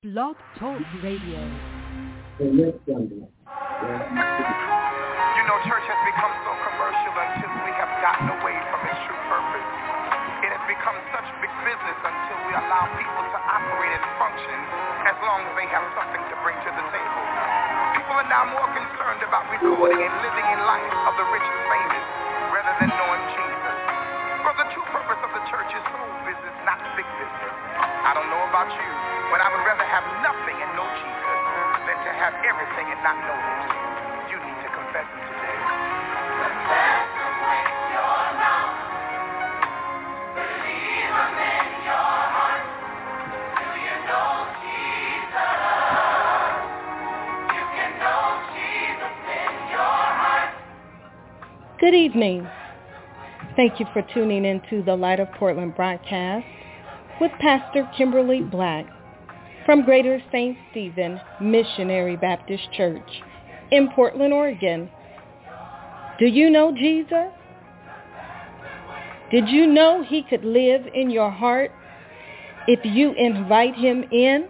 Blog Talk Radio. You know, church has become so commercial until we have gotten away from its true purpose. It has become such big business until we allow people to operate and function as long as they have something to bring to the table. People are now more concerned about recording and living in life of the rich and famous rather than knowing Jesus. For the true purpose of the church is soul business, not big business. I don't know about you, but I would rather have nothing and know Jesus than to have everything and not know him. You need to confess him today. Confess him with your mouth. Believe him in your heart. Do you know Jesus? You can know Jesus in your heart. Good evening. Thank you for tuning into the Light of Portland broadcast with Pastor Kimberly Black from Greater St. Stephen Missionary Baptist Church in Portland, Oregon. Do you know Jesus? Did you know he could live in your heart if you invite him in?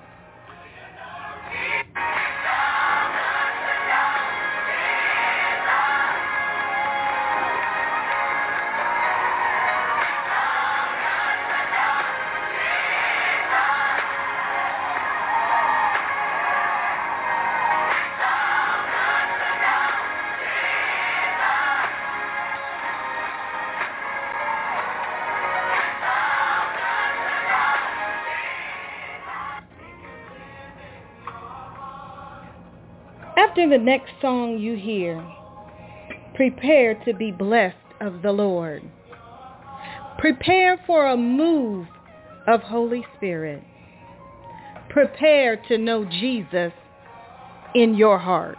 After the next song you hear, prepare to be blessed of the Lord. Prepare for a move of Holy Spirit. Prepare to know Jesus in your heart.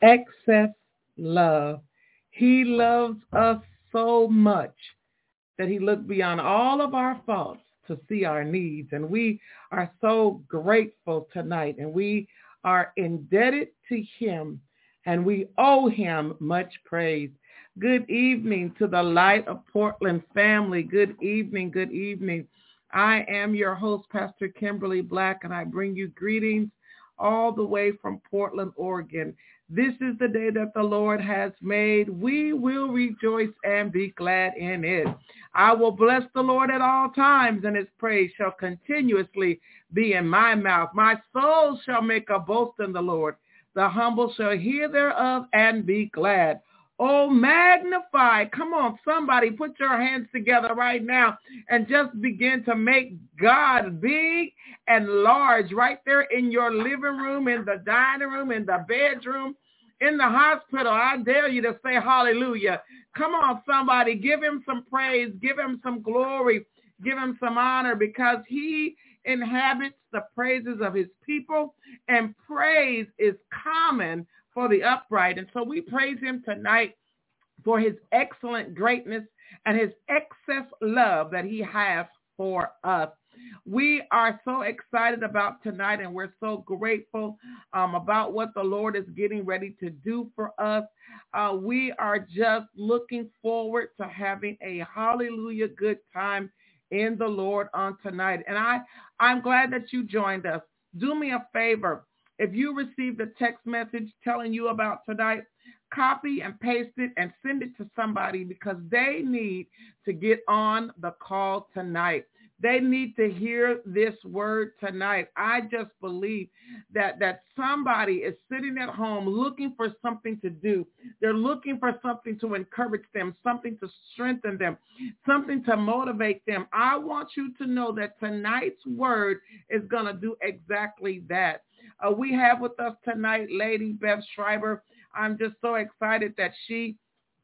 excess love. He loves us so much that he looked beyond all of our faults to see our needs. And we are so grateful tonight, and we are indebted to him, and we owe him much praise. Good evening to the Light of Portland family. Good evening, good evening. I am your host, Pastor Kimberly Black, and I bring you greetings all the way from Portland, Oregon. This is the day that the Lord has made. We will rejoice and be glad in it. I will bless the Lord at all times, and his praise shall continuously be in my mouth. My soul shall make a boast in the Lord. The humble shall hear thereof and be glad. Oh, magnify. Come on, somebody put your hands together right now and just begin to make God big and large right there in your living room, in the dining room, in the bedroom, in the hospital. I dare you to say hallelujah. Come on, somebody, give him some praise, give him some glory, give him some honor, because he inhabits the praises of his people, and praise is common for the upright. And so we praise him tonight for his excellent greatness and his excess love that he has for us. We are so excited about tonight, and we're so grateful about what the Lord is getting ready to do for us. We are just looking forward to having a hallelujah good time in the Lord on tonight. And I'm glad that you joined us. Do me a favor. If you received a text message telling you about tonight, copy and paste it and send it to somebody, because they need to get on the call tonight. They need to hear this word tonight. I just believe that somebody is sitting at home looking for something to do. They're looking for something to encourage them, something to strengthen them, something to motivate them. I want you to know that tonight's word is going to do exactly that. We have with us tonight Lady Beth Schreiber. I'm just so excited that she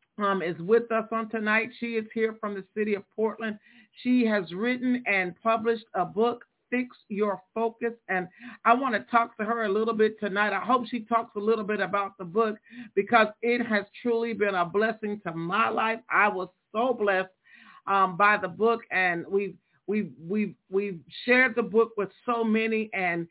is with us on tonight. She is here from the city of Portland. She has written and published a book, Fix Your Focus, and I want to talk to her a little bit tonight. I hope she talks a little bit about the book, because it has truly been a blessing to my life. I was so blessed by the book, and we've shared the book with so many, and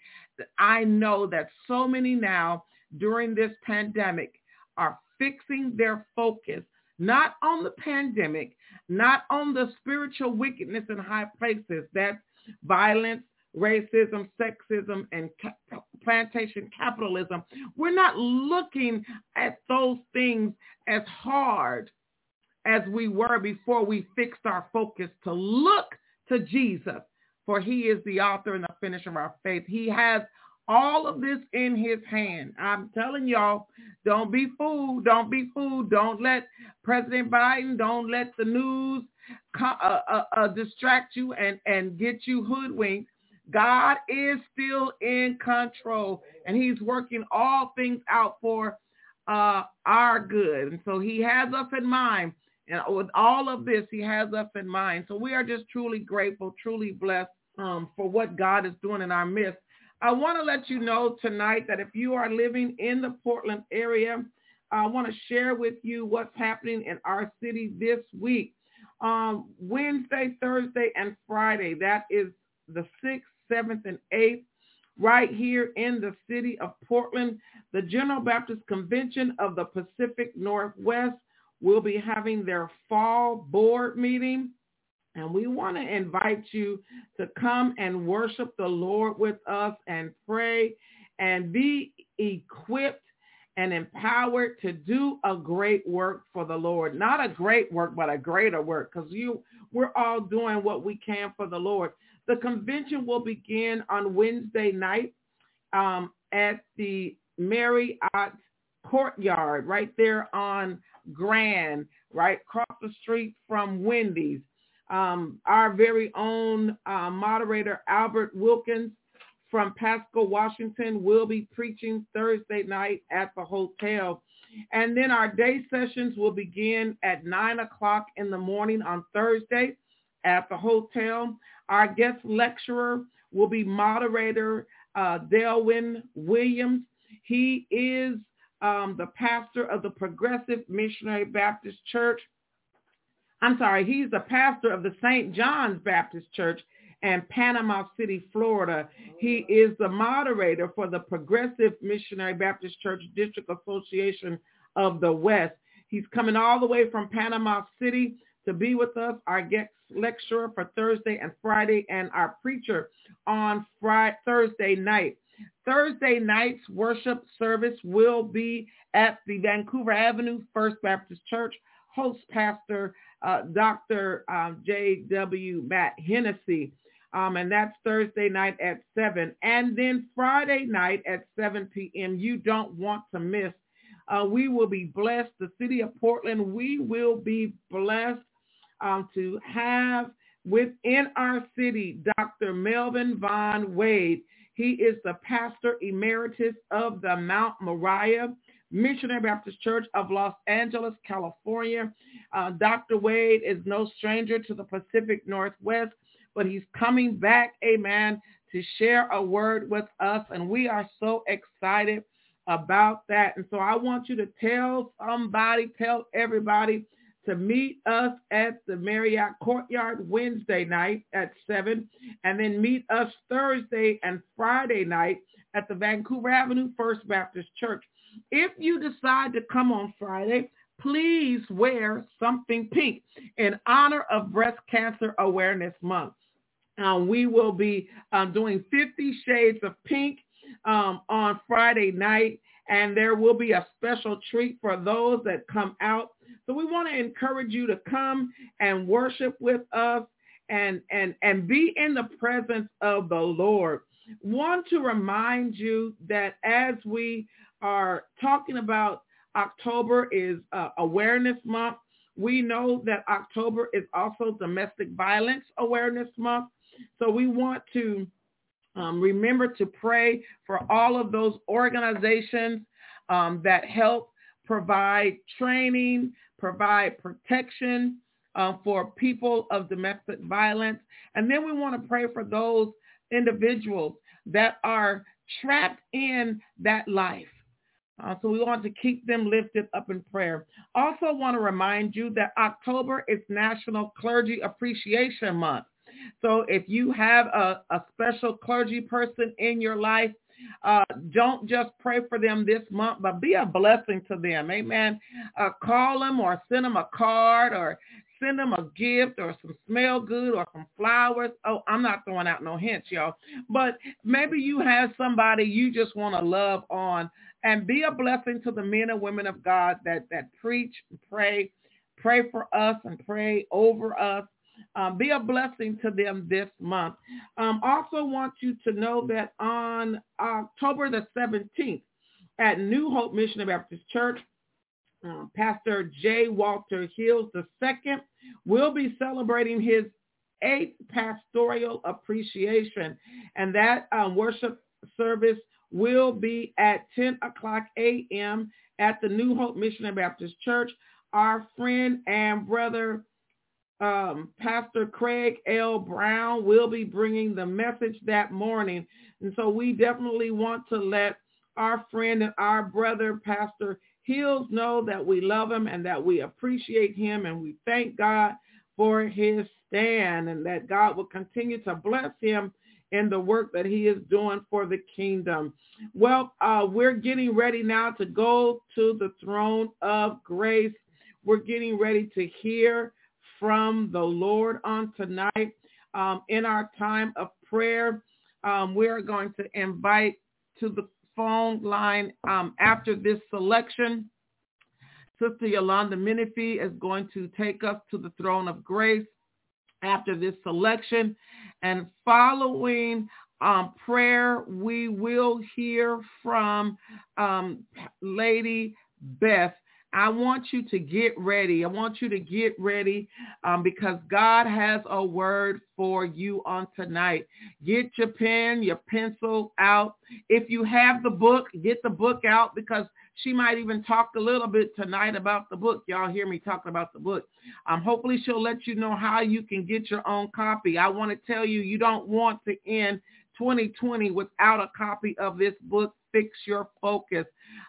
I know that so many now during this pandemic are fixing their focus, not on the pandemic, not on the spiritual wickedness in high places. That's violence, racism, sexism, and plantation capitalism. We're not looking at those things as hard as we were before we fixed our focus to look to Jesus, for he is the author and the finisher of our faith. He has all of this in his hand. I'm telling y'all, don't be fooled. Don't be fooled. Don't let President Biden, don't let the news distract you and get you hoodwinked. God is still in control, and he's working all things out for our good. And so he has us in mind. And with all of this, he has us in mind. So we are just truly grateful, truly blessed for what God is doing in our midst. I want to let you know tonight that if you are living in the Portland area, I want to share with you what's happening in our city this week. Wednesday, Thursday, and Friday, that is the 6th, 7th, and 8th, right here in the city of Portland. The General Baptist Convention of the Pacific Northwest will be having their fall board meeting. And we want to invite you to come and worship the Lord with us and pray and be equipped and empowered to do a great work for the Lord. Not a great work, but a greater work, because we're all doing what we can for the Lord. The convention will begin on Wednesday night at the Marriott Courtyard right there on Grand, right across the street from Wendy's. Our very own moderator, Albert Wilkins from Pasco, Washington, will be preaching Thursday night at the hotel. And then our day sessions will begin at 9 o'clock in the morning on Thursday at the hotel. Our guest lecturer will be moderator Delwyn Williams. He is the pastor of the Progressive Missionary Baptist Church. He's the pastor of the St. John's Baptist Church in Panama City, Florida. He is the moderator for the Progressive Missionary Baptist Church District Association of the West. He's coming all the way from Panama City to be with us, our guest lecturer for Thursday and Friday, and our preacher on Thursday night. Thursday night's worship service will be at the Vancouver Avenue First Baptist Church. Host Pastor Dr. J.W. Matt Hennessy. And that's Thursday night at 7. And then Friday night at 7 p.m. You don't want to miss. We will be blessed. The city of Portland, we will be blessed to have within our city Dr. Melvin Von Wade. He is the pastor emeritus of the Mount Moriah Missionary Baptist Church of Los Angeles, California. Dr. Wade is no stranger to the Pacific Northwest, but he's coming back, amen, to share a word with us, and we are so excited about that. And so I want you to tell everybody to meet us at the Marriott Courtyard Wednesday night at 7, and then meet us Thursday and Friday night at the Vancouver Avenue First Baptist Church. If you decide to come on Friday, please wear something pink in honor of Breast Cancer Awareness Month. We will be doing 50 Shades of Pink on Friday night, and there will be a special treat for those that come out. So we want to encourage you to come and worship with us and be in the presence of the Lord. Want to remind you that as we are talking about October is Awareness Month, we know that October is also Domestic Violence Awareness Month. So we want to remember to pray for all of those organizations that help provide training, provide protection for people of domestic violence. And then we want to pray for those individuals that are trapped in that life. So we want to keep them lifted up in prayer. Also want to remind you that October is National Clergy Appreciation Month. So if you have a special clergy person in your life, don't just pray for them this month, but be a blessing to them. Amen. Call them or send them a card or send them a gift or some smell good or some flowers. Oh, I'm not throwing out no hints, y'all. But maybe you have somebody you just want to love on, and be a blessing to the men and women of God that preach, pray for us and pray over us. Be a blessing to them this month. Also want you to know that on October the 17th at New Hope Missionary Baptist Church, Pastor J. Walter Hills II will be celebrating his 8th pastoral appreciation. And that worship service will be at 10 o'clock a.m. at the New Hope Missionary Baptist Church. Our friend and brother, Pastor Craig L. Brown, will be bringing the message that morning. And so we definitely want to let our friend and our brother, Pastor Hills, know that we love him and that we appreciate him, and we thank God for his stand, and that God will continue to bless him in the work that he is doing for the kingdom. Well, we're getting ready now to go to the throne of grace. We're getting ready to hear from the Lord on tonight. In our time of prayer, we're going to invite to the phone line after this selection. Sister Yolanda Menifee is going to take us to the throne of grace after this selection. And following prayer, we will hear from Lady Beth. I want you to get ready. Because God has a word for you on tonight. Get your pen, your pencil out. If you have the book, get the book out, because she might even talk a little bit tonight about the book. Y'all hear me talking about the book. Hopefully she'll let you know how you can get your own copy. I want to tell you, you don't want to end 2020 without a copy of this book fix your focus.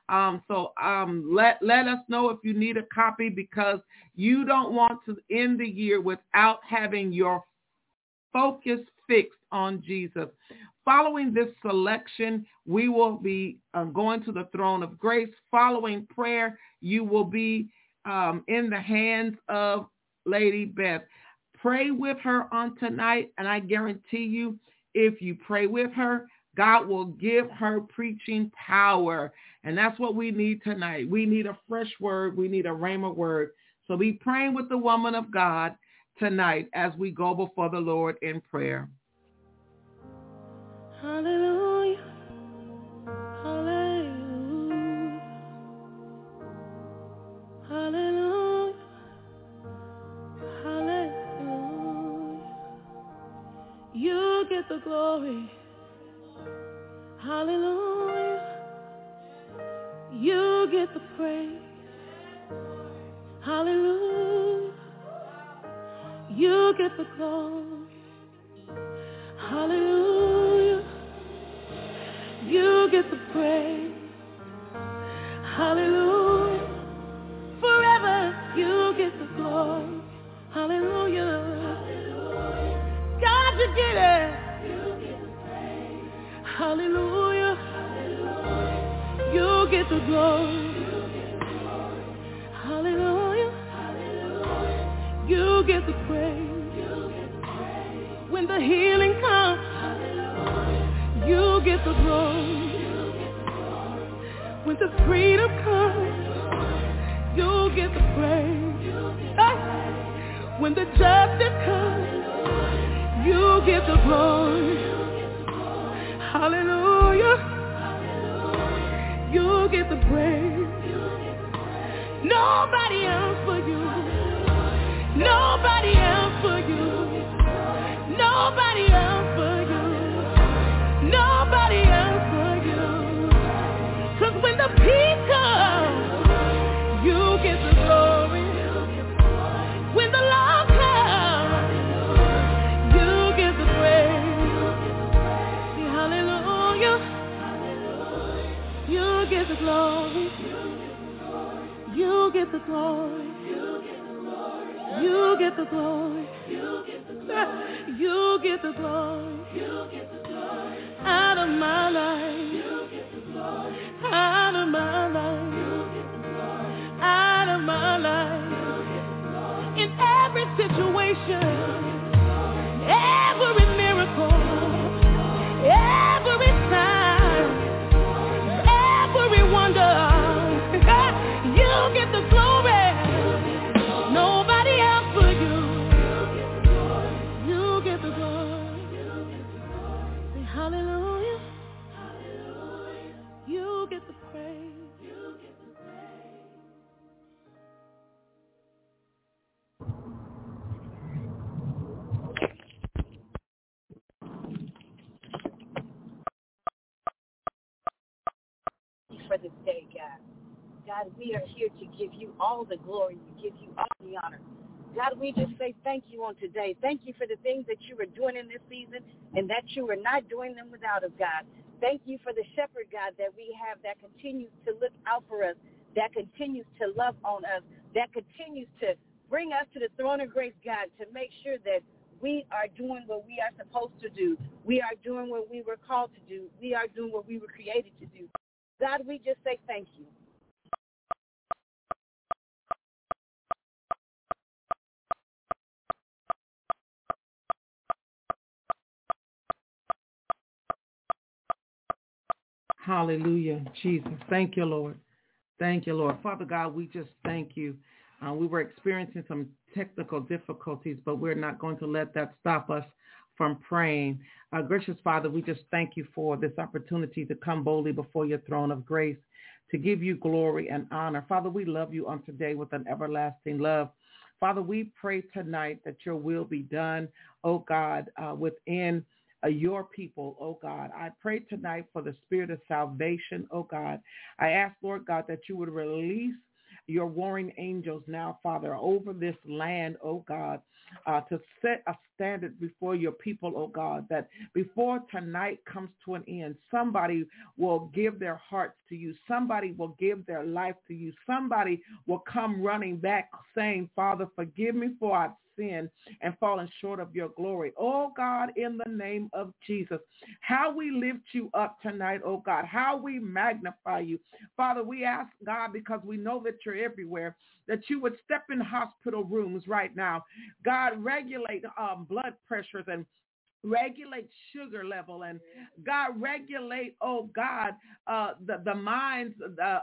Let us know if you need a copy, because you don't want to end the year without having your focus fixed on Jesus. Following this selection, we will be going to the throne of grace. Following prayer, you will be in the hands of Lady Beth. Pray with her on tonight, and I guarantee you, if you pray with her, God will give her preaching power. And that's what we need tonight. We need a fresh word. We need a rhema word. So be praying with the woman of God tonight as we go before the Lord in prayer. Hallelujah. Hallelujah. Hallelujah. Hallelujah. You get the glory. Hallelujah. You get the praise. Hallelujah. You get the glory. Hallelujah. You get the praise. Hallelujah. Forever you get the glory. Hallelujah. God, you get it. Hallelujah. You get the glory. Hallelujah. You get the praise. When the healing comes, you get the glory. When the freedom comes, you get the praise. When the justice comes, you get the glory. Hallelujah. You get the praise. Nobody else for you. Nobody else for you. Nobody else for you. Nobody else for you. 'Cause when the peace comes, you get the glory. When the love comes, you get the praise. Hallelujah. You get the glory. You get the glory. You get the glory. You get the glory. Out of my life. Out of my life. Out of my life. In every situation, every miracle, every sign, every wonder, you get the glory. Nobody else but you. You get the glory. Say hallelujah. You get the praise. For this day, God. God, we are here to give you all the glory, to give you all the honor. God, we just say thank you on today. Thank you for the things that you were doing in this season and that you were not doing them without us, God. Thank you for the shepherd, God, that we have that continues to look out for us, that continues to love on us, that continues to bring us to the throne of grace, God, to make sure that we are doing what we are supposed to do. We are doing what we were called to do. We are doing what we were created to do. God, we just say thank you. Hallelujah, Jesus. Thank you, Lord. Thank you, Lord. Father God, we just thank you. We were experiencing some technical difficulties, but we're not going to let that stop us from praying. Gracious Father, we just thank you for this opportunity to come boldly before your throne of grace, to give you glory and honor. Father, we love you on today with an everlasting love. Father, we pray tonight that your will be done, oh God, within your people, oh God. I pray tonight for the spirit of salvation, oh God. I ask, Lord God, that you would release your warring angels now, Father, over this land, oh God, to set a standard before your people, oh God, that before tonight comes to an end, somebody will give their hearts to you. Somebody will give their life to you. Somebody will come running back saying, Father, forgive me for I've sinned and fallen short of your glory. Oh God, in the name of Jesus, how we lift you up tonight, oh God, how we magnify you. Father, we ask, God, because we know that you're everywhere, that you would step in hospital rooms right now. God, regulate blood pressures and regulate sugar level, and God, regulate, oh God, the minds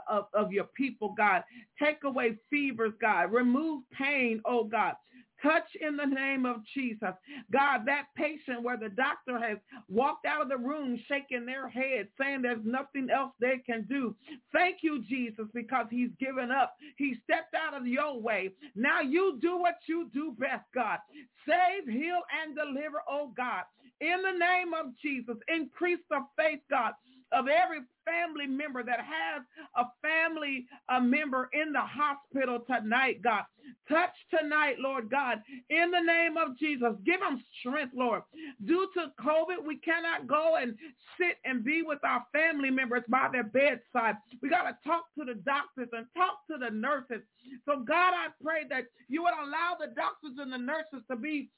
of your people, God. Take away fevers, God. Remove pain, oh God. Touch in the name of Jesus. God, that patient where the doctor has walked out of the room shaking their head, saying there's nothing else they can do. Thank you, Jesus, because he's given up. He stepped out of your way. Now you do what you do best, God. Save, heal, and deliver, oh God. In the name of Jesus, increase the faith, God, of every family member that has a family member in the hospital tonight, God. Touch tonight, Lord God, in the name of Jesus. Give them strength, Lord. Due to COVID, we cannot go and sit and be with our family members by their bedside. We got to talk to the doctors and talk to the nurses. So, God, I pray that you would allow the doctors and the nurses to be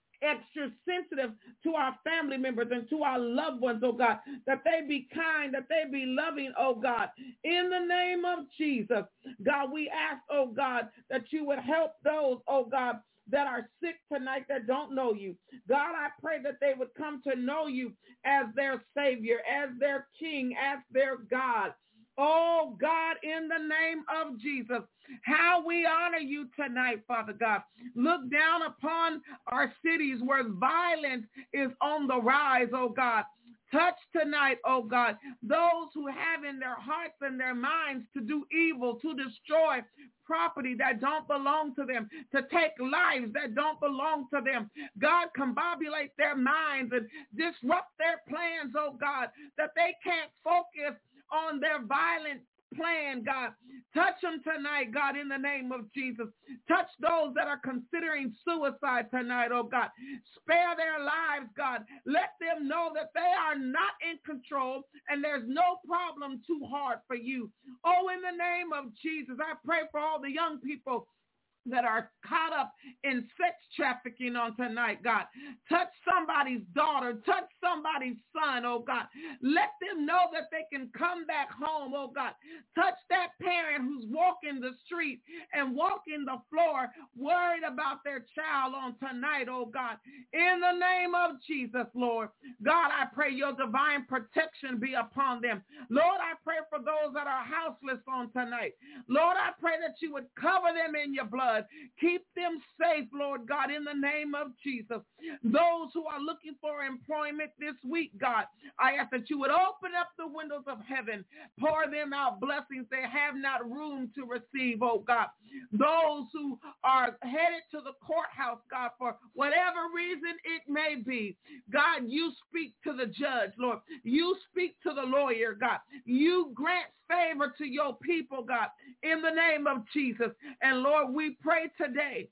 extra sensitive to our family members and to our loved ones, oh God, that they be kind, that they be loving, oh God. In the name of Jesus, God, we ask, oh God, that you would help those, oh God, that are sick tonight that don't know you. God, I pray that they would come to know you as their Savior, as their King, as their God. Oh, God, in the name of Jesus, how we honor you tonight, Father God. Look down upon our cities where violence is on the rise, oh God. Touch tonight, oh God, those who have in their hearts and their minds to do evil, to destroy property that don't belong to them, to take lives that don't belong to them. God, combobulate their minds and disrupt their plans, oh God, that they can't focus on their violent plan, God. Touch them tonight, God, in the name of Jesus. Touch those that are considering suicide tonight, oh God. Spare their lives, God. Let them know that they are not in control and there's no problem too hard for you. Oh, in the name of Jesus, I pray for all the young people that are caught up in sex trafficking on tonight, God. Touch somebody's daughter. Touch somebody's son, oh God. Let them know that they can come back home, oh God. Touch that parent who's walking the street and walking the floor worried about their child on tonight, oh God. In the name of Jesus, Lord. God, I pray your divine protection be upon them. Lord, I pray for those that are houseless on tonight. Lord, I pray that you would cover them in your blood. Keep them safe, Lord God, in the name of Jesus. Those who are looking for employment this week, God, I ask that you would open up the windows of heaven, pour them out blessings they have not room to receive, oh God. Those who are headed to the courthouse, God, for whatever reason it may be, God, you speak to the judge, Lord. You speak to the lawyer, God. You grant favor to your people, God, in the name of Jesus. And Lord, we pray today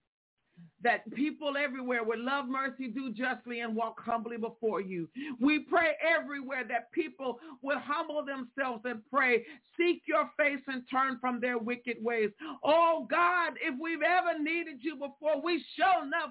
that people everywhere would love mercy, do justly, and walk humbly before you. We pray everywhere that people would humble themselves and pray, seek your face and turn from their wicked ways. Oh God, if we've ever needed you before, we sure enough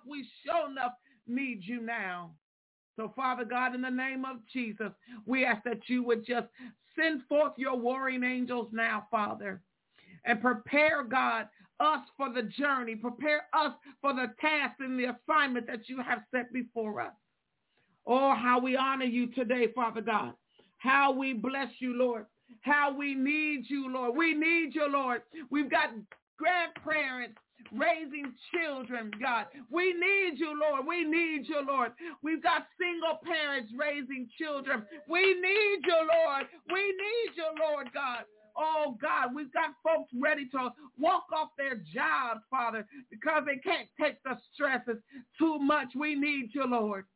need you now. So Father God, in the name of Jesus, we ask that you would just send forth your warring angels now, Father, and prepare, God, us for the journey. Prepare us for the task and the assignment that you have set before us. Oh, how we honor you today, Father God. How we bless you, Lord. How we need you, Lord. We need you, Lord. We've got grandparents raising children, God. We need you, Lord. We need you, Lord. We've got single parents raising children. We need you, Lord. We need you, Lord God. Oh, God, we've got folks ready to walk off their jobs, Father, because they can't take the stress. It's too much. We need you, Lord.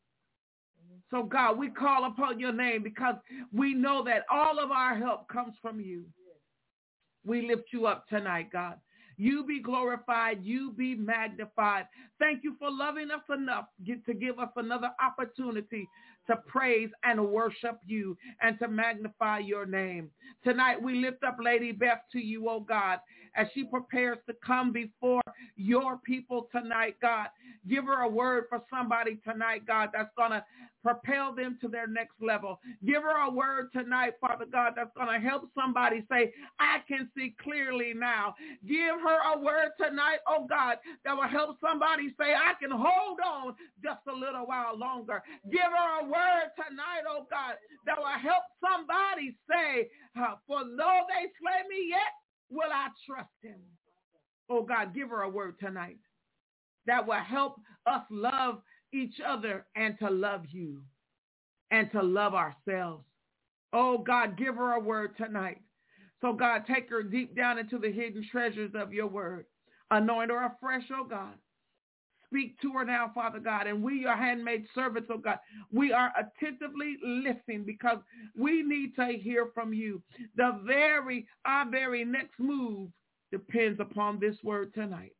So, God, we call upon your name because we know that all of our help comes from you. We lift you up tonight, God. You be glorified. You be magnified. Thank you for loving us enough to give us another opportunity to praise and worship you and to magnify your name. Tonight, we lift up Lady Beth to you, oh God, as she prepares to come before your people tonight, God. Give her a word for somebody tonight, God, that's going to propel them to their next level. Give her a word tonight, Father God, that's going to help somebody say, I can see clearly now. Give her a word tonight, oh God, that will help somebody say, I can hold on just a little while longer. Give her a word tonight, oh God, that will help somebody say, for though they slay me, yet will I trust him. Oh God, give her a word tonight that will help us love each other and to love you and to love ourselves. Oh God, give her a word tonight. So God, take her deep down into the hidden treasures of your word. Anoint her afresh, oh God. Speak to her now, Father God, and we, your handmaid servants, oh God, we are attentively listening because we need to hear from you. Our very next move depends upon this word tonight.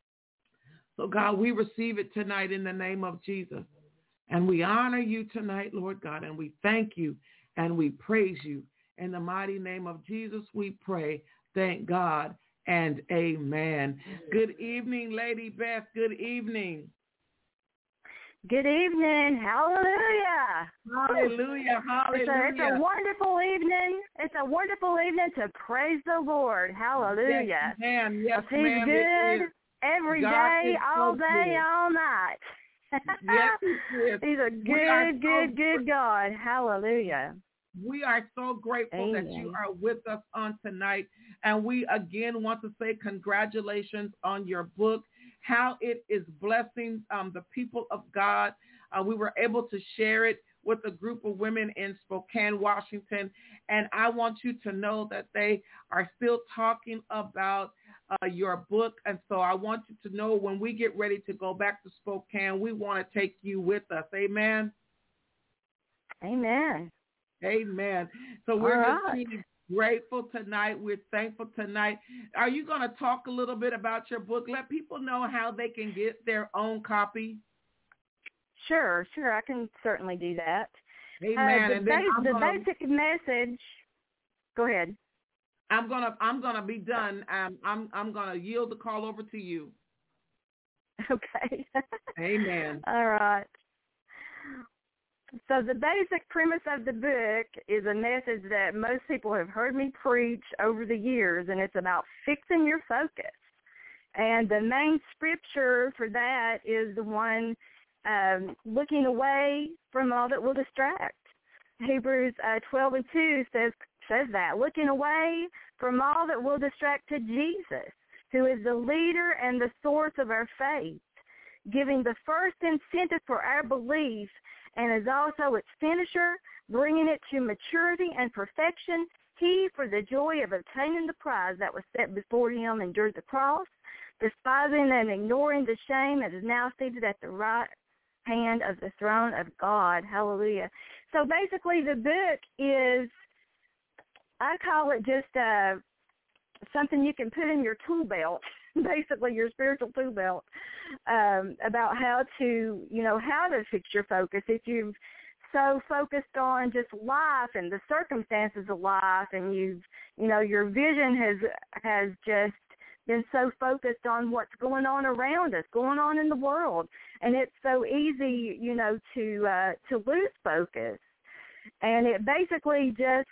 So God, we receive it tonight in the name of Jesus. And we honor you tonight, Lord God, and we thank you and we praise you. In the mighty name of Jesus, we pray. Thank God and amen. Good evening, Lady Beth. Good evening. Good evening. Hallelujah. Hallelujah. Hallelujah. It's a wonderful evening. It's a wonderful evening to praise the Lord. Hallelujah. Yes, ma'am. Yes, He's ma'am. good every day, all day, all night. Yes, he is. He's a good God. Hallelujah. We are so grateful that you are with us on tonight. And we again want to say congratulations on your book, how it is blessing the people of God. We were able to share it with a group of women in Spokane, Washington. And I want you to know that they are still talking about your book. And so I want you to know when we get ready to go back to Spokane, we want to take you with us. Amen. Amen. Amen. So we're just grateful tonight. We're thankful tonight. Are you going to talk a little bit about your book? Let people know how they can get their own copy. Sure. I can certainly do that. Amen. The basic message. Go ahead. I'm gonna be done. I'm gonna yield the call over to you. Okay. Amen. All right. So the basic premise of the book is a message that most people have heard me preach over the years, and it's about fixing your focus. And the main scripture for that is the one looking away from all that will distract. Hebrews 12:2 says that, looking away from all that will distract to Jesus, who is the leader and the source of our faith, giving the first incentive for our belief and is also its finisher, bringing it to maturity and perfection. He, for the joy of obtaining the prize that was set before him, endured the cross, despising and ignoring the shame, and is now seated at the right hand of the throne of God. Hallelujah. So basically the book is, I call it just something you can put in your tool belt, basically your spiritual tool belt, about how to fix your focus. If you've so focused on just life and the circumstances of life, and your vision has just been so focused on what's going on around us, going on in the world, and it's so easy, to lose focus. And it basically just,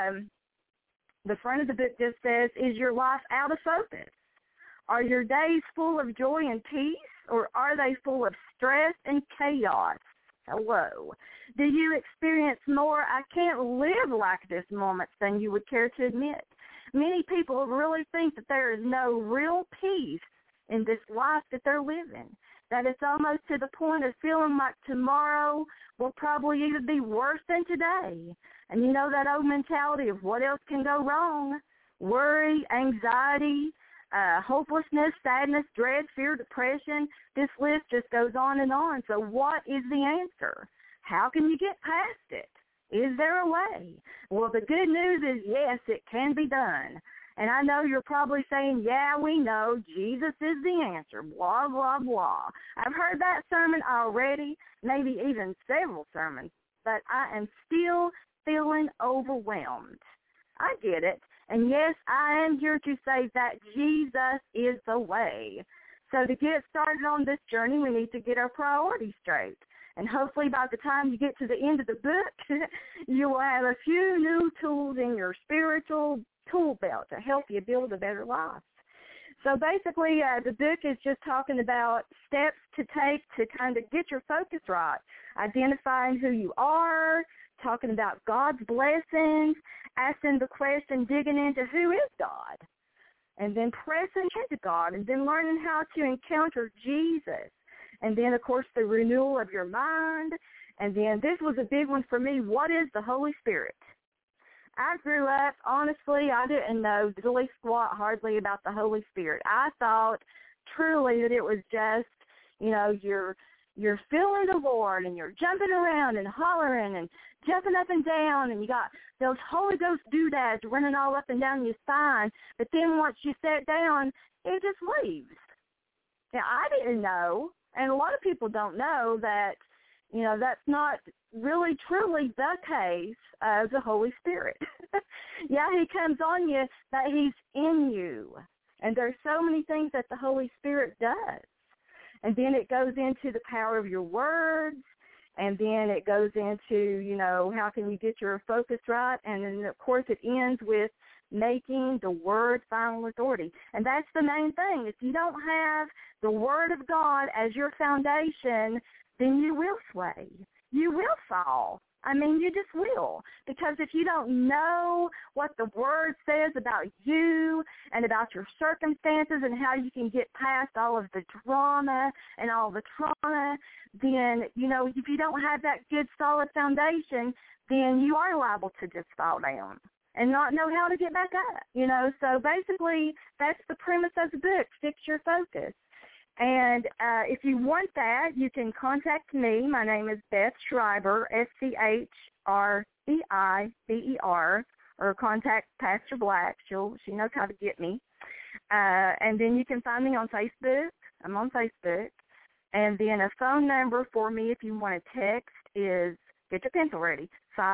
the front of the book just says, is your life out of focus? Are your days full of joy and peace, or are they full of stress and chaos? Hello. Do you experience more I can't live like this moments than you would care to admit? Many people really think that there is no real peace in this life that they're living, that it's almost to the point of feeling like tomorrow will probably even be worse than today. And you know that old mentality of what else can go wrong? Worry, anxiety, hopelessness, sadness, dread, fear, depression. This list just goes on and on. So what is the answer? How can you get past it? Is there a way? Well, the good news is, yes, it can be done. And I know you're probably saying, yeah, we know, Jesus is the answer, blah, blah, blah. I've heard that sermon already, maybe even several sermons, but I am still feeling overwhelmed. I get it. And yes, I am here to say that Jesus is the way. So to get started on this journey, we need to get our priorities straight. And hopefully by the time you get to the end of the book, you will have a few new tools in your spiritual tool belt to help you build a better life. So basically, the book is just talking about steps to take to kind of get your focus right, identifying who you are, talking about God's blessings, asking the question, digging into who is God, and then pressing into God, and then learning how to encounter Jesus, and then, of course, the renewal of your mind, and then this was a big one for me, what is the Holy Spirit? I grew up, honestly, I didn't know diddly squat hardly about the Holy Spirit. I thought truly that it was just, you're feeling the Lord and you're jumping around and hollering and jumping up and down, and you got those Holy Ghost doodads running all up and down your spine, but then once you sit down, it just leaves. Now, I didn't know, and a lot of people don't know that, that's not really truly the case of the Holy Spirit. Yeah, he comes on you, but he's in you. And there's so many things that the Holy Spirit does. And then it goes into the power of your words, and then it goes into, how can you get your focus right, and then, of course, it ends with making the Word final authority. And that's the main thing. If you don't have the Word of God as your foundation, then you will sway. You will fall. I mean, you just will. Because if you don't know what the Word says about you and about your circumstances and how you can get past all of the drama and all the trauma, then, if you don't have that good, solid foundation, then you are liable to just fall down and not know how to get back up, So basically, that's the premise of the book, fix your focus. And if you want that, you can contact me. My name is Beth Schreiber, SCHREIBER, or contact Pastor Black. She knows how to get me. And then you can find me on Facebook. I'm on Facebook. And then a phone number for me if you want to text is, get your pencil ready,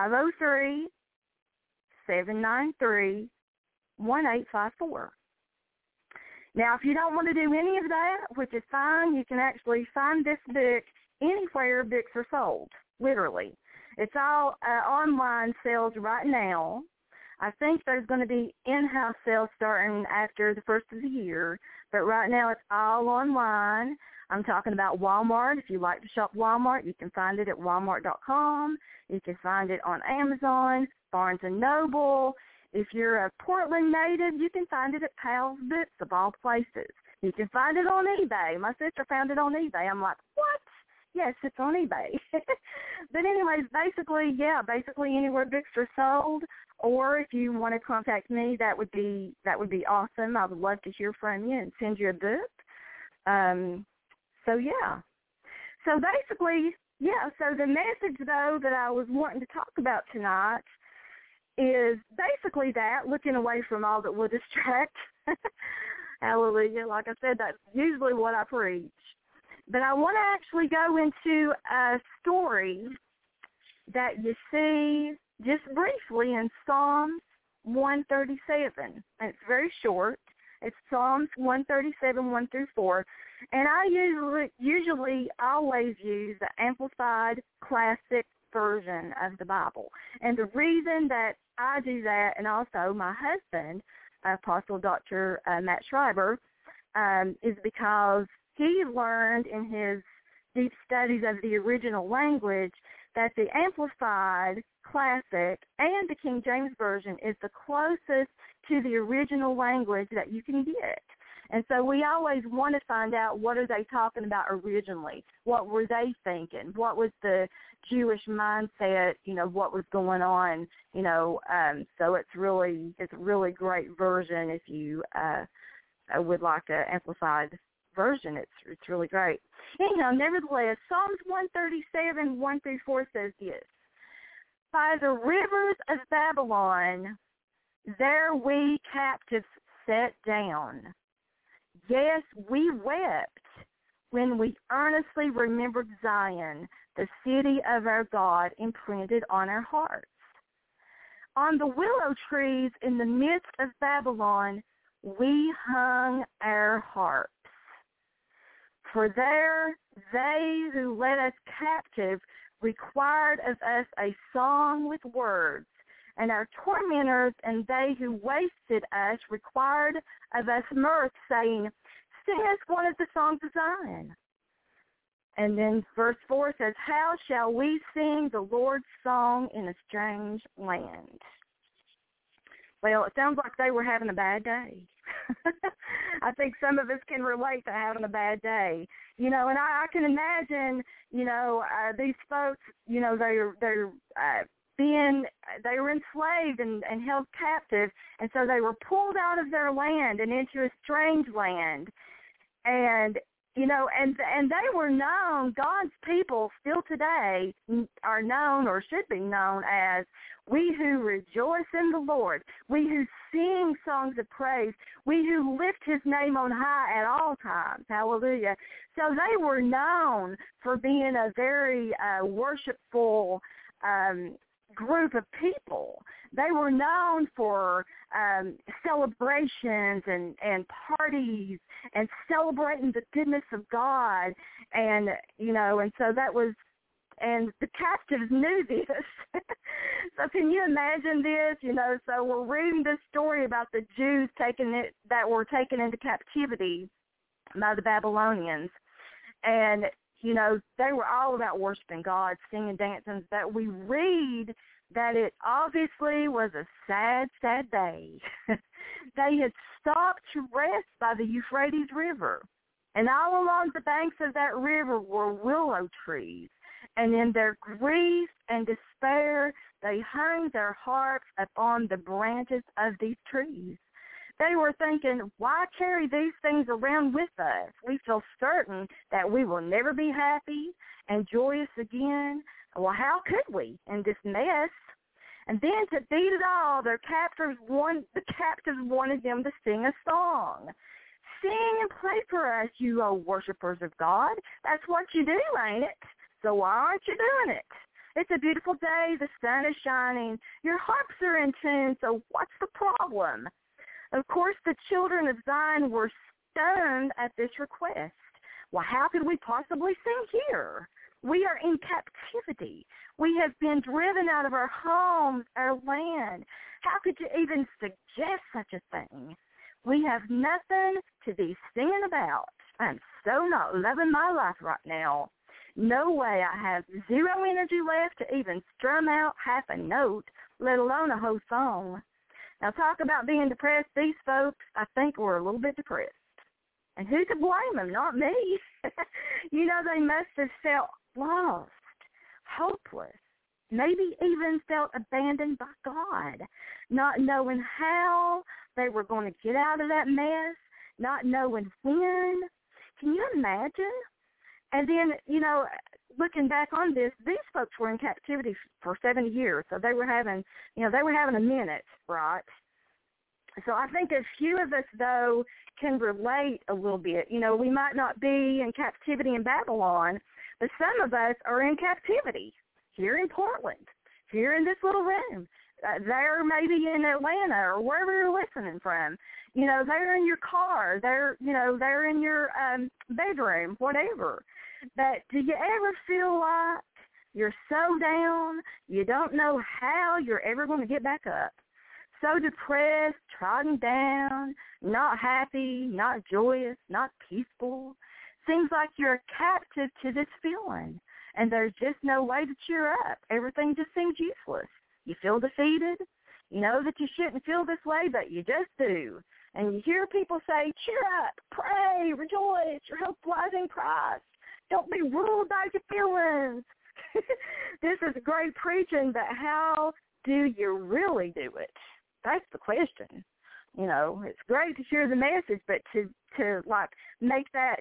503-793-1854. Now, if you don't want to do any of that, which is fine, you can actually find this book anywhere books are sold, literally. It's all online sales right now. I think there's going to be in-house sales starting after the first of the year, but right now it's all online. I'm talking about Walmart. If you like to shop Walmart, you can find it at walmart.com. You can find it on Amazon, Barnes & Noble. If you're a Portland native, you can find it at Pal's Books, of all places. You can find it on eBay. My sister found it on eBay. I'm like, what? Yes, it's on eBay. But anyways, basically anywhere books are sold. Or if you want to contact me, that would be awesome. I would love to hear from you and send you a book. So basically, so the message, though, that I was wanting to talk about tonight is basically that, looking away from all that will distract. Hallelujah. Like I said, that's usually what I preach. But I want to actually go into a story that you see just briefly in Psalms 137. And it's very short. It's Psalms 137, 1 through 4. And I usually always use the Amplified Classic version of the Bible. And the reason that I do that, and also my husband, Apostle Dr. Matt Schreiber, is because he learned in his deep studies of the original language that the Amplified Classic and the King James Version is the closest to the original language that you can get. And so we always want to find out, what are they talking about originally? What were they thinking? What was the Jewish mindset? What was going on? So it's a really great version if you would like an amplified version. It's really great. Anyhow, nevertheless, Psalms 137, 1 through 4 says this: By the rivers of Babylon there we captives sat down. Yes, we wept when we earnestly remembered Zion, the city of our God, imprinted on our hearts. On the willow trees in the midst of Babylon, we hung our harps. For there they who led us captive required of us a song with words, and our tormentors and they who wasted us required of us mirth, saying, sing us one of the songs of Zion. And then verse 4 says, how shall we sing the Lord's song in a strange land? Well, it sounds like they were having a bad day. I think some of us can relate to having a bad day. And I can imagine, these folks, they were enslaved and held captive, and so they were pulled out of their land and into a strange land. And and they were known, God's people still today are known or should be known as we who rejoice in the Lord, we who sing songs of praise, we who lift his name on high at all times. Hallelujah. So they were known for being a very worshipful group of people. They were known for celebrations and parties and celebrating the goodness of God, and so that was, and the captives knew this. So can you imagine this? So we're reading this story about the Jews that were taken into captivity by the Babylonians, and they were all about worshiping God, singing, dancing. That we read that it obviously was a sad, sad day. They had stopped to rest by the Euphrates River, and all along the banks of that river were willow trees. And in their grief and despair, they hung their harps upon the branches of these trees. They were thinking, why carry these things around with us? We feel certain that we will never be happy and joyous again. Well, how could we in this mess? And then to beat it all, the captives wanted them to sing a song. Sing and play for us, you old worshipers of God. That's what you do, ain't it? So why aren't you doing it? It's a beautiful day. The sun is shining. Your harps are in tune, so what's the problem? Of course, the children of Zion were stunned at this request. Well, how could we possibly sing here? We are in captivity. We have been driven out of our homes, our land. How could you even suggest such a thing? We have nothing to be singing about. I'm so not loving my life right now. No way. I have zero energy left to even strum out half a note, let alone a whole song. Now, talk about being depressed. These folks, I think, were a little bit depressed. And who could blame them? Not me. They must have felt lost, hopeless, maybe even felt abandoned by God, not knowing how they were going to get out of that mess, not knowing when. Can you imagine? And then, looking back on this, these folks were in captivity for 70 years, so they were having a minute, right? So I think a few of us, though, can relate a little bit. We might not be in captivity in Babylon, but some of us are in captivity here in Portland, here in this little room. They're maybe in Atlanta or wherever you're listening from. They're in your car. They're in your bedroom, whatever. But do you ever feel like you're so down, you don't know how you're ever going to get back up? So depressed, trodden down, not happy, not joyous, not peaceful. Seems like you're a captive to this feeling, and there's just no way to cheer up. Everything just seems useless. You feel defeated. You know that you shouldn't feel this way, but you just do. And you hear people say, cheer up, pray, rejoice, your hope lies in Christ. Don't be ruled by your feelings. This is great preaching, but how do you really do it? That's the question. It's great to share the message, but to make that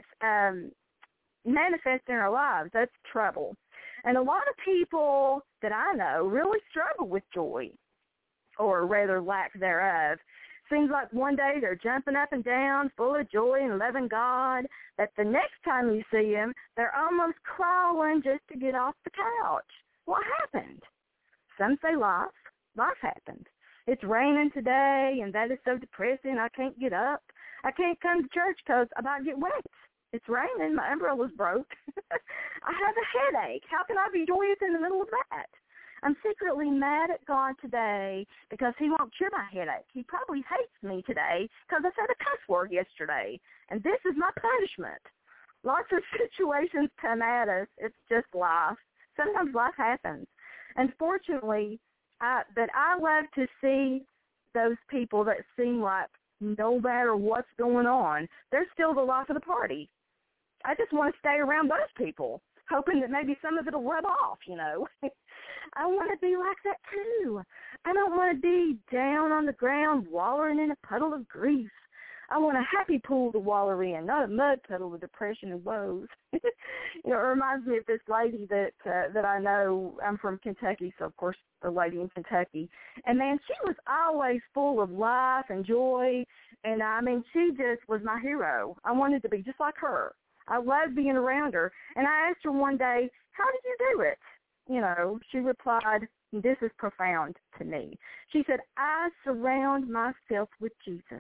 manifest in our lives, that's trouble. And a lot of people that I know really struggle with joy. or rather lack thereof. Seems like one day they're jumping up and down, full of joy and loving God, that the next time you see them, they're almost crawling just to get off the couch. What happened? Some say life. Life happened. It's raining today, and that is so depressing. I can't get up. I can't come to church because I might get wet. It's raining. My umbrella's broke. I have a headache. How can I be joyous in the middle of that? I'm secretly mad at God today because he won't cure my headache. He probably hates me today because I said a cuss word yesterday, and this is my punishment. Lots of situations come at us. It's just life. Sometimes life happens. Unfortunately, I love to see those people that seem like no matter what's going on, they're still the life of the party. I just want to stay around those people, hoping that maybe some of it will rub off, you know. I want to be like that too. I don't want to be down on the ground wallowing in a puddle of grief. I want a happy pool to wallow in, not a mud puddle of depression and woes. You know, it reminds me of this lady that I know. I'm from Kentucky, so of course the lady in Kentucky. And man, she was always full of life and joy. And I mean, she just was my hero. I wanted to be just like her. I loved being around her. And I asked her one day, how did you do it? You know, she replied, this is profound to me. She said, I surround myself with Jesus.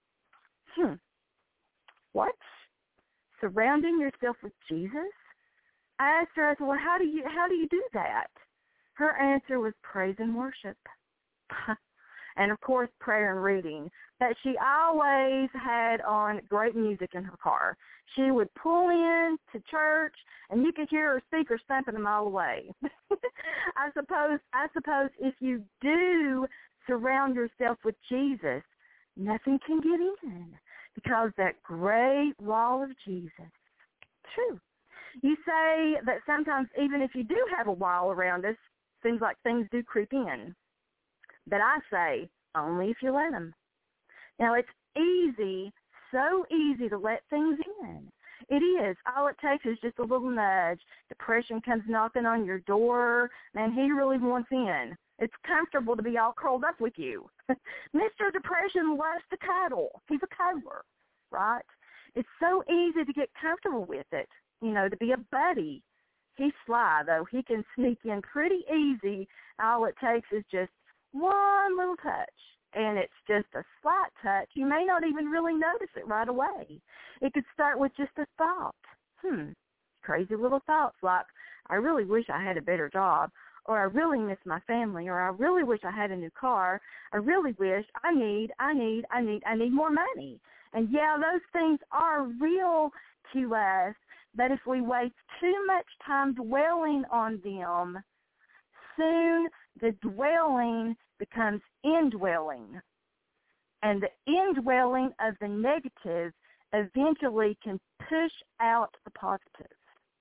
What? Surrounding yourself with Jesus? I asked her, I said, well, how do you do that? Her answer was praise and worship. And, of course, prayer and reading. But she always had on great music in her car. She would pull in to church, and you could hear her speakers thumping a mile away. I suppose if you do surround yourself with Jesus, nothing can get in because that great wall of Jesus. True. You say that sometimes even if you do have a wall around us, seems like things do creep in. But I say, only if you let them. Now, it's easy, so easy to let things in. It is. All it takes is just a little nudge. Depression comes knocking on your door. Man, he really wants in. It's comfortable to be all curled up with you. Mr. Depression loves to cuddle. He's a cuddler, right? It's so easy to get comfortable with it, you know, to be a buddy. He's sly, though. He can sneak in pretty easy. All it takes is just one little touch, and it's just a slight touch. You may not even really notice it right away. It could start with just a thought. Crazy little thoughts like, I really wish I had a better job, or I really miss my family, or I really wish I had a new car. I really wish I need more money. And yeah, those things are real to us, but if we waste too much time dwelling on them, soon the dwelling becomes indwelling. And the indwelling of the negative eventually can push out the positive.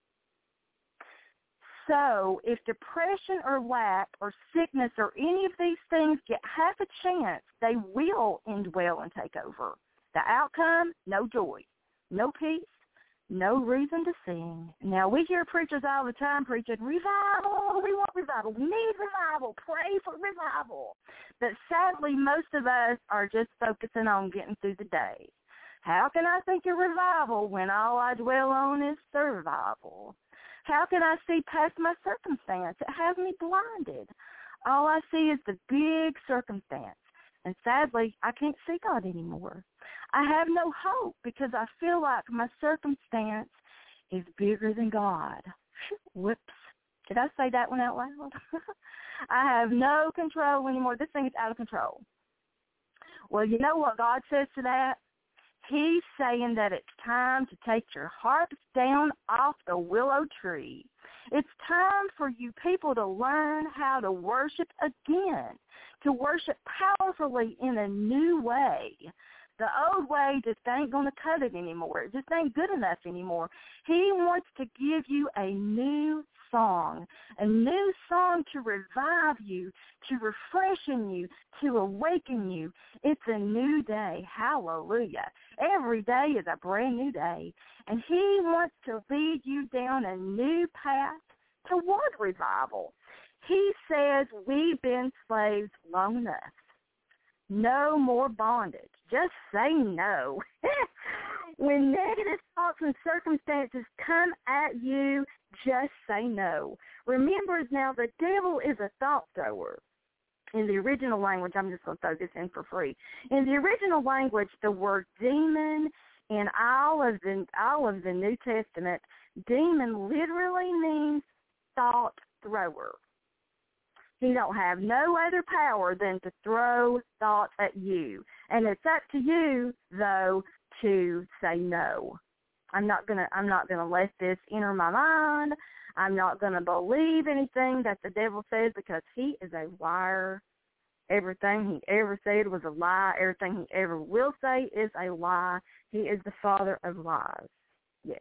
So if depression or lack or sickness or any of these things get half a chance, they will indwell and take over. The outcome, no joy, no peace, no reason to sing. Now, we hear preachers all the time preaching, revival, we want revival, we need revival, pray for revival. But sadly, most of us are just focusing on getting through the day. How can I think of revival when all I dwell on is survival? How can I see past my circumstance? It has me blinded. All I see is the big circumstance. And sadly, I can't see God anymore. I have no hope because I feel like my circumstance is bigger than God. Whoops. Did I say that one out loud? I have no control anymore. This thing is out of control. Well, you know what God says to that? He's saying that it's time to take your harps down off the willow tree. It's time for you people to learn how to worship again, to worship powerfully in a new way. The old way just ain't going to cut it anymore. It just ain't good enough anymore. He wants to give you a new song to revive you, to refreshen you, to awaken you. It's a new day. Hallelujah. Every day is a brand new day. And he wants to lead you down a new path toward revival. He says we've been slaves long enough. No more bondage. Just say no. When negative thoughts and circumstances come at you, just say no. Remember now, the devil is a thought thrower. In the original language, I'm just going to throw this in for free. In the original language, the word demon in all of the New Testament, demon literally means thought thrower. He don't have no other power than to throw thoughts at you. And it's up to you, though, to say no. I'm not gonna let this enter my mind. I'm not gonna believe anything that the devil says, because he is a liar. Everything he ever said was a lie. Everything he ever will say is a lie. He is the father of lies. Yes.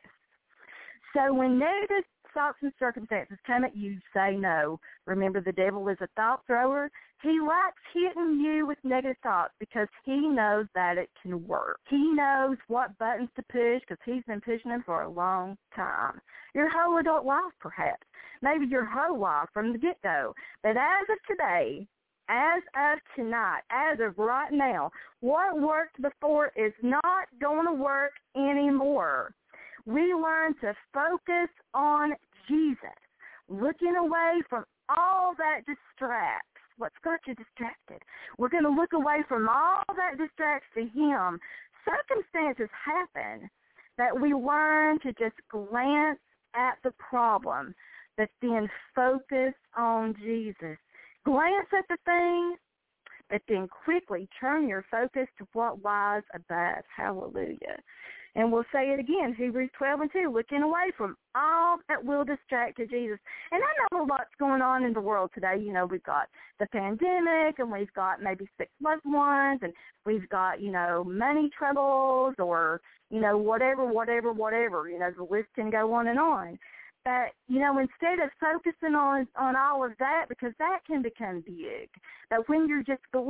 So when negative thoughts and circumstances come at you, say no. Remember, the devil is a thought thrower. He likes hitting you with negative thoughts because he knows that it can work. He knows what buttons to push because he's been pushing them for a long time. Your whole adult life, perhaps. Maybe your whole life from the get-go. But as of today, as of tonight, as of right now, what worked before is not going to work anymore. We learn to focus on Jesus, looking away from all that distracts. What's got you distracted? We're going to look away from all that distracts to him. Circumstances happen that we learn to just glance at the problem, but then focus on Jesus. Glance at the thing, but then quickly turn your focus to what lies above. Hallelujah. And we'll say it again, Hebrews 12:2, looking away from all that will distract to Jesus. And I know a lot's going on in the world today. You know, we've got the pandemic, and we've got maybe sick loved ones, and we've got, money troubles, or, whatever. The list can go on and on. But, instead of focusing on all of that, because that can become big, that when you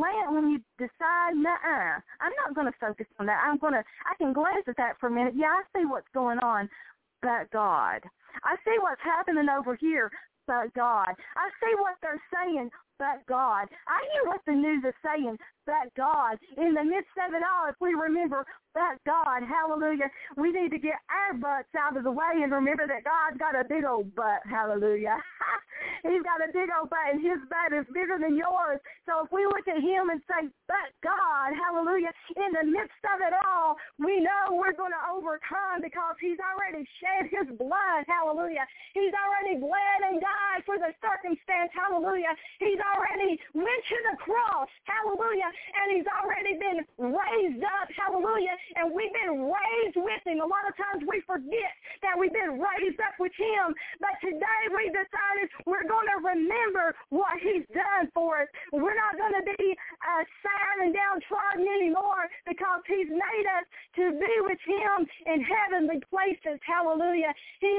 decide, nuh-uh, I'm not going to focus on that. I can glance at that for a minute. Yeah, I see what's going on, but God. I see what's happening over here, but God. I see what they're saying, but God. I hear what the news is saying, but God. In the midst of it all, if we remember, but God, hallelujah, we need to get our butts out of the way and remember that God's got a big old butt, hallelujah. He's got a big old butt, and his butt is bigger than yours. So if we look at him and say, but God, hallelujah, in the midst of it all, we know we're going to overcome because he's already shed his blood, hallelujah. He's already bled and died for the circumstance, hallelujah. He's already went to the cross, hallelujah, and he's already been raised up, hallelujah, and we've been raised with him. A lot of times we forget that we've been raised up with him, but today we decided we're going to remember what he's done for us. We're not going to be sad and downtrodden anymore because he's made us to be with him in heavenly places, hallelujah. He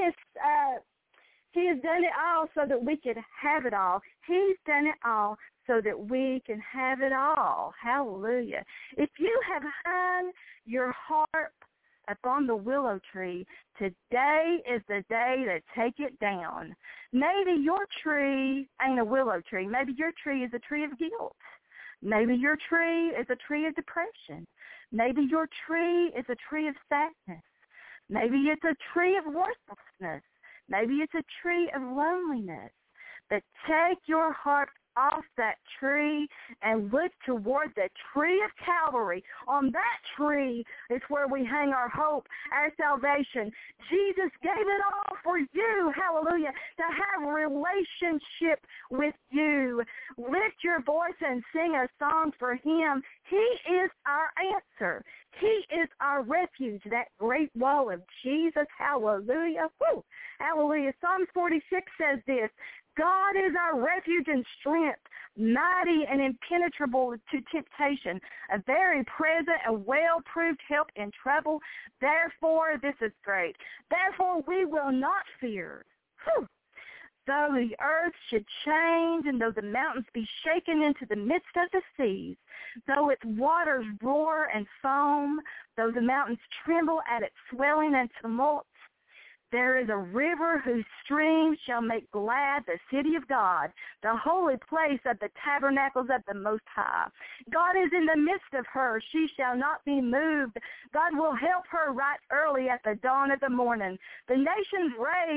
has done it all so that we could have it all. He's done it all so that we can have it all. Hallelujah. If you have hung your harp upon the willow tree, today is the day to take it down. Maybe your tree ain't a willow tree. Maybe your tree is a tree of guilt. Maybe your tree is a tree of depression. Maybe your tree is a tree of sadness. Maybe it's a tree of worthlessness. Maybe it's a tree of loneliness. But take your harp off that tree and look toward the tree of Calvary. On that tree is where we hang our hope, our salvation. Jesus gave it all for you, hallelujah, to have a relationship with you. Lift your voice and sing a song for him. He is our answer. He is our refuge, that great wall of Jesus, hallelujah. Woo. Hallelujah. Psalm 46 says this, God is our refuge and strength, mighty and impenetrable to temptation, a very present and well-proved help in trouble. Therefore, this is great. Therefore, we will not fear. Whew. Though the earth should change, and though the mountains be shaken into the midst of the seas, though its waters roar and foam, though the mountains tremble at its swelling and tumult, There is a river whose streams shall make glad the city of God, the holy place of the tabernacles of the Most High. God is in the midst of her. She shall not be moved. God will help her right early at the dawn of the morning. The nations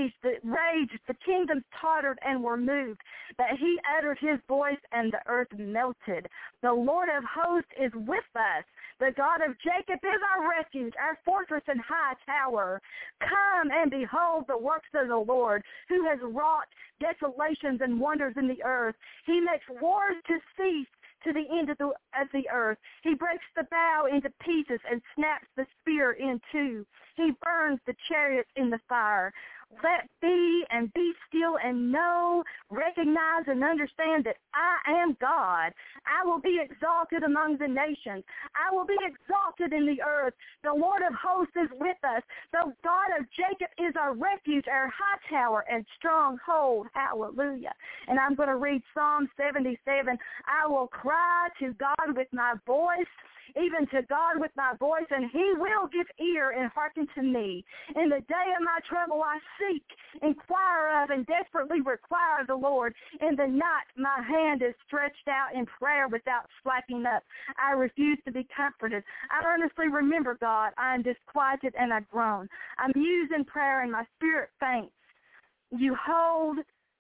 raged, the kingdoms tottered and were moved. But he uttered his voice, and the earth melted. The Lord of hosts is with us. The God of Jacob is our refuge, our fortress and high tower. Come and behold the works of the Lord, who has wrought desolations and wonders in the earth. He makes wars to cease to the end of the earth. He breaks the bow into pieces and snaps the spear in two. He burns the chariots in the fire. Let be and be still and know, recognize and understand that I am God. I will be exalted among the nations. I will be exalted in the earth. The Lord of hosts is with us. The God of Jacob is our refuge, our high tower and stronghold. Hallelujah. And I'm going to read Psalm 77. I will cry to God with my voice, even to God with my voice, and he will give ear and hearken to me. In the day of my trouble I seek, inquire of, and desperately require the Lord. In the night my hand is stretched out in prayer without slacking up. I refuse to be comforted. I earnestly remember God. I am disquieted and I groan. I muse in prayer and my spirit faints. You hold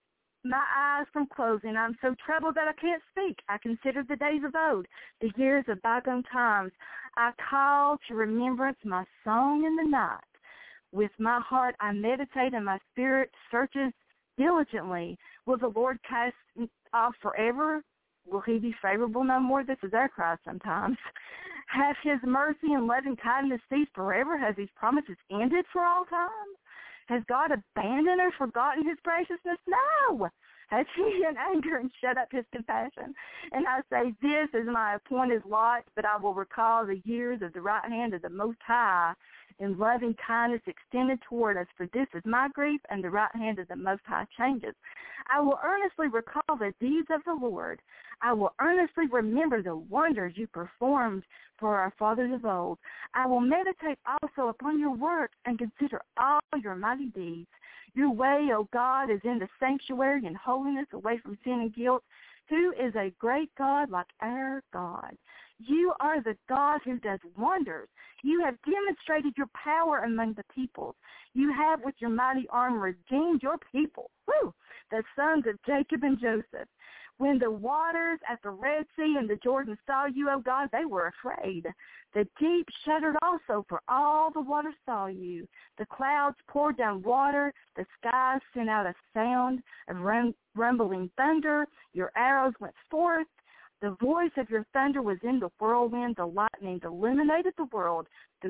my eyes from closing. I'm so troubled that I can't speak. I consider the days of old, the years of bygone times. I call to remembrance my song in the night. With my heart I meditate, and my spirit searches diligently. Will the Lord cast off forever? Will he be favorable no more? This is our cry sometimes. Have his mercy and loving kindness ceased forever? Has his promises ended for all time? Has God abandoned or forgotten his graciousness? No. Has he in anger and shut up his compassion? And I say, this is my appointed lot, but I will recall the years of the right hand of the Most High in loving kindness extended toward us. For this is my grief, and the right hand of the Most High changes. I will earnestly recall the deeds of the Lord. I will earnestly remember the wonders you performed for our fathers of old. I will meditate also upon your works and consider all your mighty deeds. Your way, O God, is in the sanctuary in holiness, away from sin and guilt. Who is a great God like our God? You are the God who does wonders. You have demonstrated your power among the peoples. You have with your mighty arm redeemed your people, the sons of Jacob and Joseph. When the waters at the Red Sea and the Jordan saw you, O God, they were afraid. The deep shuddered also, for all the waters saw you. The clouds poured down water. The skies sent out a sound of rumbling thunder. Your arrows went forth. The voice of your thunder was in the whirlwind. The lightning illuminated the world.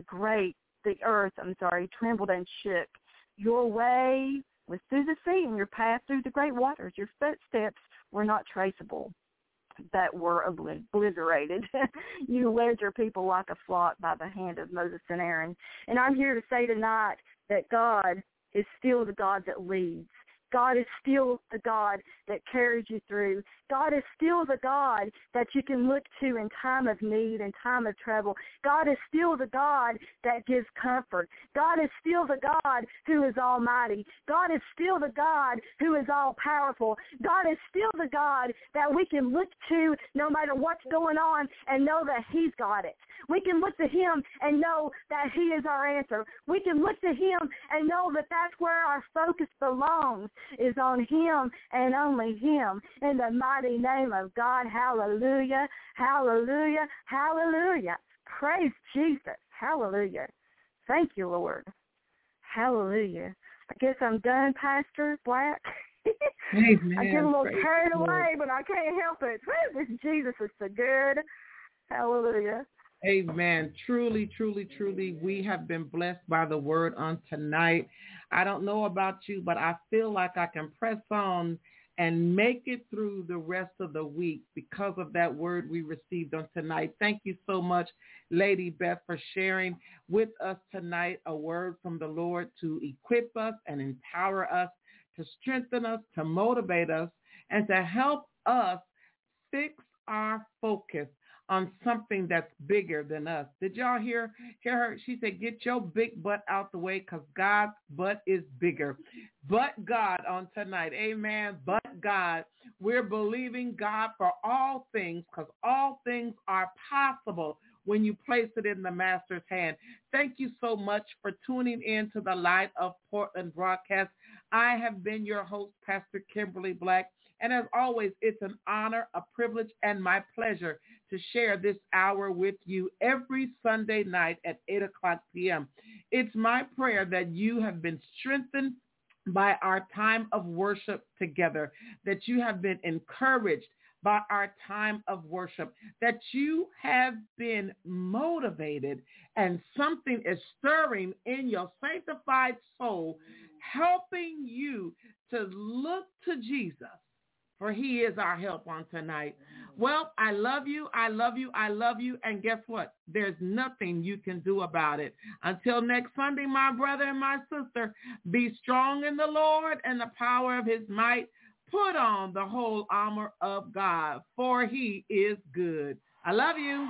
The earth trembled and shook. Your way was through the sea, and your path through the great waters. Your footsteps were not traceable, but were obliterated. You led your people like a flock by the hand of Moses and Aaron. And I'm here to say tonight that God is still the God that leads. God is still the God that carries you through. God is still the God that you can look to in time of need and time of trouble. God is still the God that gives comfort. God is still the God who is almighty. God is still the God who is all-powerful. God is still the God that we can look to no matter what's going on and know that he's got it. We can look to him and know that he is our answer. We can look to him and know that that's where our focus belongs, is on him and only him. In the mighty name of God, hallelujah, hallelujah, hallelujah. Praise Jesus, hallelujah. Thank you, Lord. Hallelujah. I guess I'm done, Pastor Black. Amen. I get a little Praise carried Lord. away, but I can't help it. Jesus is so good. Hallelujah. Amen. Truly, truly, truly, we have been blessed by the word on tonight. I don't know about you, but I feel like I can press on and make it through the rest of the week because of that word we received on tonight. Thank you so much, Lady Beth, for sharing with us tonight a word from the Lord to equip us and empower us, to strengthen us, to motivate us, and to help us fix our focus on something that's bigger than us. Did y'all hear her? She said, get your big butt out the way because God's butt is bigger. But God on tonight, amen, but God, we're believing God for all things because all things are possible when you place it in the Master's hand. Thank you so much for tuning in to the Light of Portland broadcast. I have been your host, Pastor Kimberly Black. And as always, it's an honor, a privilege, and my pleasure to share this hour with you every Sunday night at 8 o'clock p.m. It's my prayer that you have been strengthened by our time of worship together, that you have been encouraged by our time of worship, that you have been motivated and something is stirring in your sanctified soul, helping you to look to Jesus, for he is our help on tonight. Well, I love you, I love you, I love you, and guess what? There's nothing you can do about it. Until next Sunday, my brother and my sister, be strong in the Lord and the power of his might. Put on the whole armor of God, for he is good. I love you.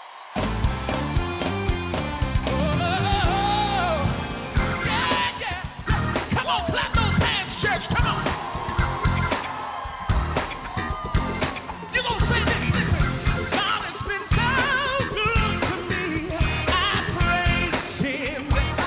Come on, clap those hands, church. Come on. You're going to say this. Listen. God has been so good to me. I praise him.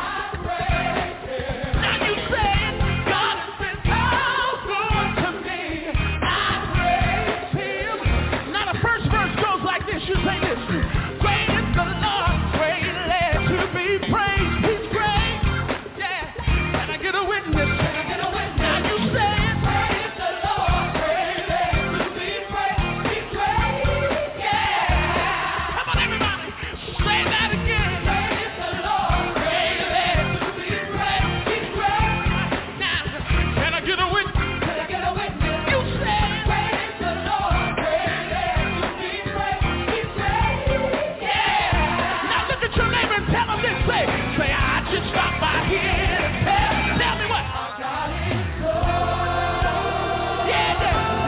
Now you say it. God has been so good to me. I praise him. Now the first verse goes like this. You say this. Great is the Lord, greatly to be praised. He's great. Yeah. Can I get a witness? Now you say it. Great is the Lord, greatly to be praised. He's great. Yeah. Come on, everybody. Say that again. Great is the Lord, greatly to be praised. He's great. Now, can I get a witness? You say it. Great is the Lord, greatly to be praised. He's great. Yeah. Now look at your neighbor and tell him this. Say, I just stopped by here to tell me what? God is good. Yeah.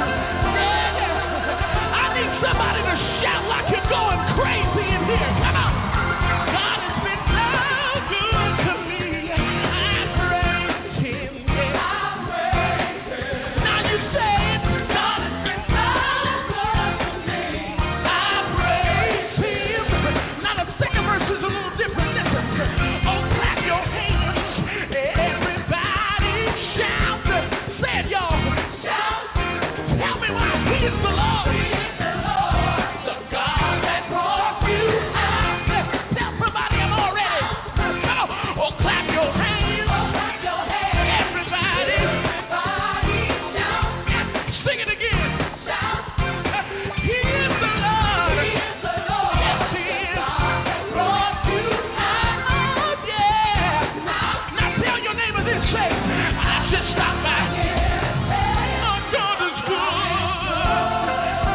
I need somebody to shout like you're going crazy in here. Come on. God has been so good to me. I praise him. Yeah. Now you say it. God has been so good to me. I praise him. Now the second verse is a little different. Listen. Oh, clap your hands. Everybody shout. Say it, y'all. Shout. Tell me why he is the Lord. The God that brought you out. Tell somebody I'm all ready. Come on. Oh, clap your hands. Everybody. Shout. Sing it again. Shout. He is the Lord. Yes, he is. Brought you out. Yeah. Now tell your neighbor this. Say, I should stop by. Oh, God is good.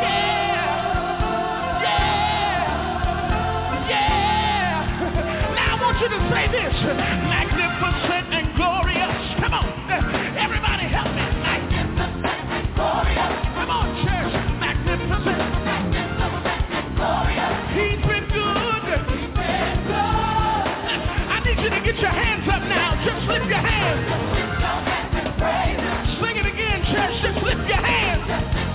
Yeah. Now I want you to say this. Magnificent and glorious. Come on. Everybody help me. Magnificent and glorious. Come on, church. Magnificent and glorious. He's been good. I need you to get your hands up now. Just lift your hands. Sing it again, church. Just lift your hands.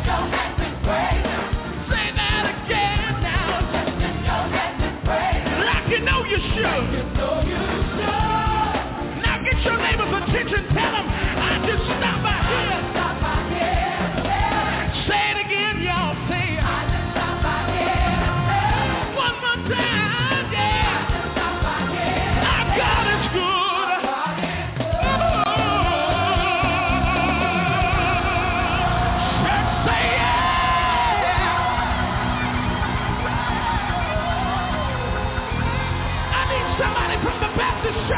Say that again now. Like you know you should. Now get your neighbor's attention. Tell them, I just stopped by here. Say it again, y'all. Say it. One more time, yeah. Our God is good. Church, say yeah. I need somebody from the Baptist church